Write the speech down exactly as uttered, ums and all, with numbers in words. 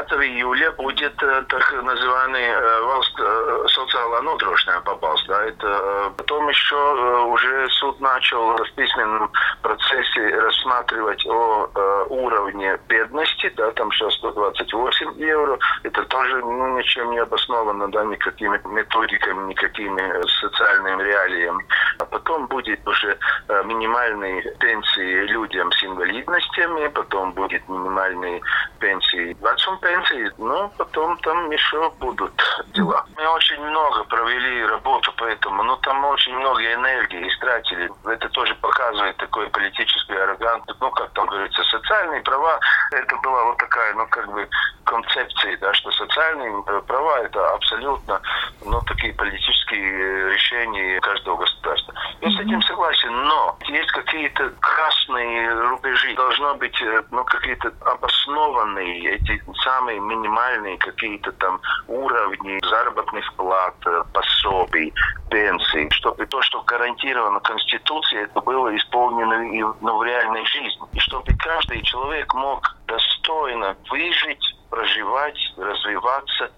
пятого июля будет так называемый волст социального нудрошная попался. Да, это потом еще уже суд начал в письменном процессе рассматривать о уровне бедности, да, там сейчас сто двадцать восемь евро. Это тоже ну, ничем не обосновано, да, никакими методиками, никакими социальными реалиями. А потом будет уже минимальные пенсии людям с инвалидностями, потом будет минимальные пенсии, вацум пенсии, но потом там еще будут дела. Мы очень много провели работу по этому, но там очень много энергии истратили. Это тоже показывает такой политический аррогант, ну, как там говорится, социальные права. Это была вот такая, ну, как бы концепция, да, что социальные права это абсолютно, ну, такие политические решения каждого государства. Я с этим согласен, но есть какие-то красные рубежи. Должно быть, ну, какие-то обоснованные, эти самые минимальные какие-то там уровни заработных плат, пособий, пенсий, чтобы то, что гарантировано Конституцией, это было исполнено и, ну, в реальной жизни. И чтобы каждый человек мог достойно выжить, проживать, развиваться